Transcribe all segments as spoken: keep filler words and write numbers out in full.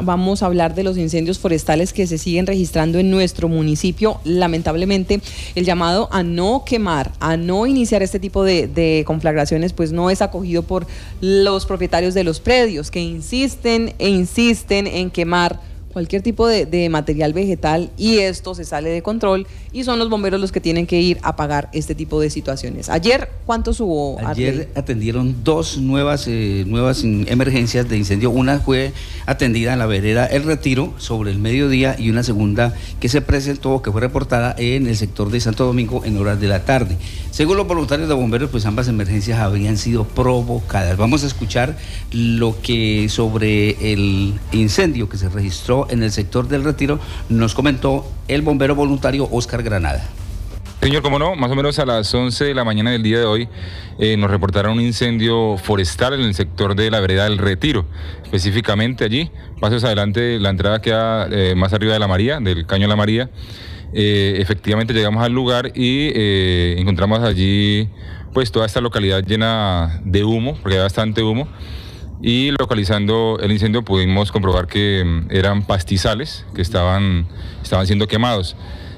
vamos a hablar de los incendios forestales que se siguen registrando en nuestro municipio. Lamentablemente, el llamado a no quemar, a no iniciar este tipo de, de conflagraciones, pues no es acogido por los propietarios de los predios, que insisten e insisten en quemar cualquier tipo de, de material vegetal, y esto se sale de control y son los bomberos los que tienen que ir a apagar este tipo de situaciones. Ayer, ¿cuántos hubo? Ayer Arley? atendieron dos nuevas, eh, nuevas emergencias de incendio. Una fue atendida en la vereda El Retiro sobre el mediodía y una segunda que se presentó, que fue reportada en el sector de Santo Domingo en horas de la tarde. Según los voluntarios de bomberos, pues ambas emergencias habrían sido provocadas. Vamos a escuchar lo que sobre el incendio que se registró en el sector del Retiro nos comentó el bombero voluntario Oscar Granada. Señor, cómo no, más o menos a las once de la mañana del día de hoy eh, nos reportaron un incendio forestal en el sector de la vereda del Retiro, específicamente allí, pasos adelante, la entrada queda eh, más arriba de la María, del Caño de la María. Eh, efectivamente llegamos al lugar y eh, encontramos allí pues toda esta localidad llena de humo, porque hay bastante humo. Y localizando el incendio pudimos comprobar que eran pastizales que estaban, estaban siendo quemados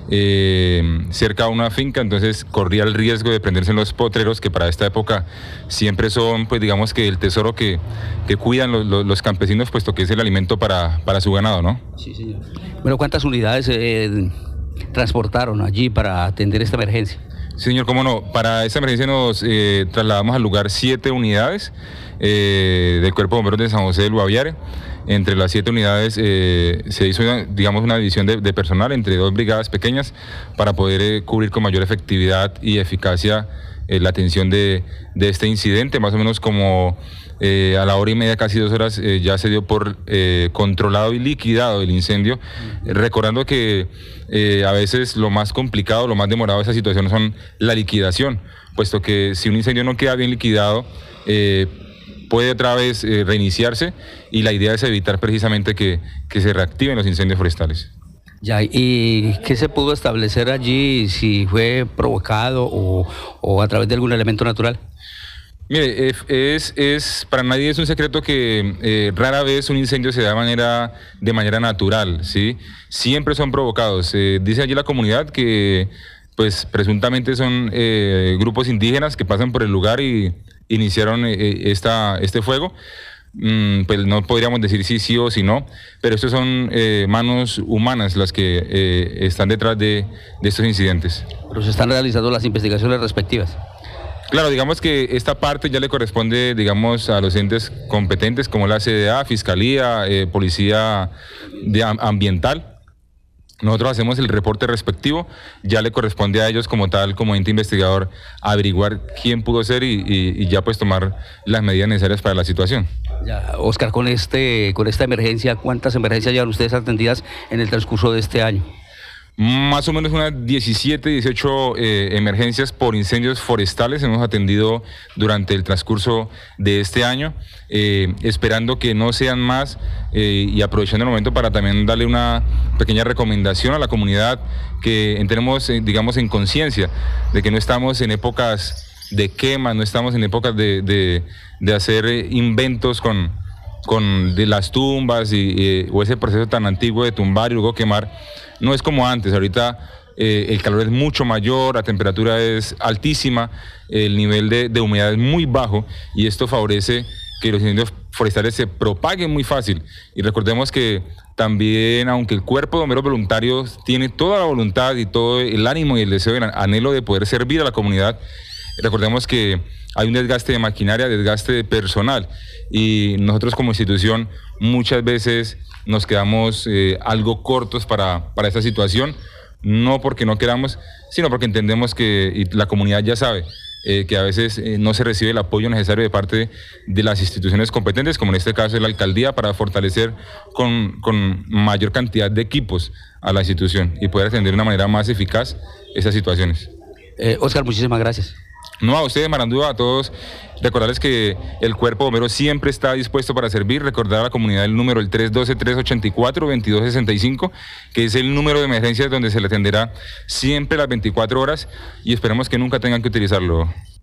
eh, cerca a una finca, entonces corría el riesgo de prenderse en los potreros, que para esta época siempre son, pues digamos que el tesoro que, que cuidan los, los, los campesinos, puesto que es el alimento para, para su ganado, ¿no? Sí, señor. Bueno, ¿cuántas unidades eh, transportaron allí para atender esta emergencia? Sí, señor, cómo no. Para esta emergencia nos eh, trasladamos al lugar siete unidades eh, del Cuerpo de Bomberos de San José del Guaviare. Entre las siete unidades eh, se hizo, una, digamos, una división de, de personal entre dos brigadas pequeñas para poder eh, cubrir con mayor efectividad y eficacia eh, la atención de, de este incidente. Más o menos como eh, a la hora y media, casi dos horas, eh, ya se dio por eh, controlado y liquidado el incendio. Eh, recordando que eh, a veces lo más complicado, lo más demorado de esa situación son la liquidación, puesto que si un incendio no queda bien liquidado, eh, puede otra vez eh, reiniciarse, y la idea es evitar precisamente que, que se reactiven los incendios forestales. Ya, ¿y qué se pudo establecer allí, si fue provocado o, o a través de algún elemento natural? Mire, es, es, para nadie es un secreto que eh, rara vez un incendio se da de manera, de manera natural, ¿sí? Siempre son provocados. Eh, dice allí la comunidad que pues presuntamente son eh, grupos indígenas que pasan por el lugar y iniciaron eh, esta, este fuego. Mm, pues no podríamos decir si sí o si no, pero estos son eh, manos humanas las que eh, están detrás de, de estos incidentes. Pero se están realizando las investigaciones respectivas. Claro, digamos que esta parte ya le corresponde, digamos, a los entes competentes como la C D A, Fiscalía, eh, Policía de, Ambiental. Nosotros hacemos el reporte respectivo, ya le corresponde a ellos como tal, como ente investigador, averiguar quién pudo ser y, y, y ya pues tomar las medidas necesarias para la situación. Ya, Oscar, con, este, con esta emergencia, ¿cuántas emergencias llevan ustedes atendidas en el transcurso de este año? Más o menos unas diecisiete, dieciocho eh, emergencias por incendios forestales hemos atendido durante el transcurso de este año, eh, esperando que no sean más eh, y aprovechando el momento para también darle una pequeña recomendación a la comunidad, que entremos, eh, digamos, en conciencia de que no estamos en épocas de quema, no estamos en épocas de, de, de hacer eh, inventos con, con de las tumbas y, eh, o ese proceso tan antiguo de tumbar y luego quemar. No es como antes, ahorita eh, el calor es mucho mayor, la temperatura es altísima, el nivel de, de humedad es muy bajo, y esto favorece que los incendios forestales se propaguen muy fácil. Y recordemos que también, aunque el cuerpo de bomberos voluntarios tiene toda la voluntad y todo el ánimo y el deseo y el anhelo de poder servir a la comunidad, recordemos que hay un desgaste de maquinaria, desgaste de personal, y nosotros como institución muchas veces nos quedamos eh, algo cortos para, para esta situación, no porque no queramos, sino porque entendemos que, y la comunidad ya sabe, eh, que a veces eh, no se recibe el apoyo necesario de parte de las instituciones competentes, como en este caso la alcaldía, para fortalecer con, con mayor cantidad de equipos a la institución y poder atender de una manera más eficaz esas situaciones. Eh, Oscar, muchísimas gracias. No, a ustedes, Marandúa, a todos, recordarles que el Cuerpo de Bomberos siempre está dispuesto para servir. Recordar a la comunidad el número, el tres uno dos, tres ocho cuatro, dos dos seis cinco, que es el número de emergencias donde se le atenderá siempre las veinticuatro horas, y esperemos que nunca tengan que utilizarlo.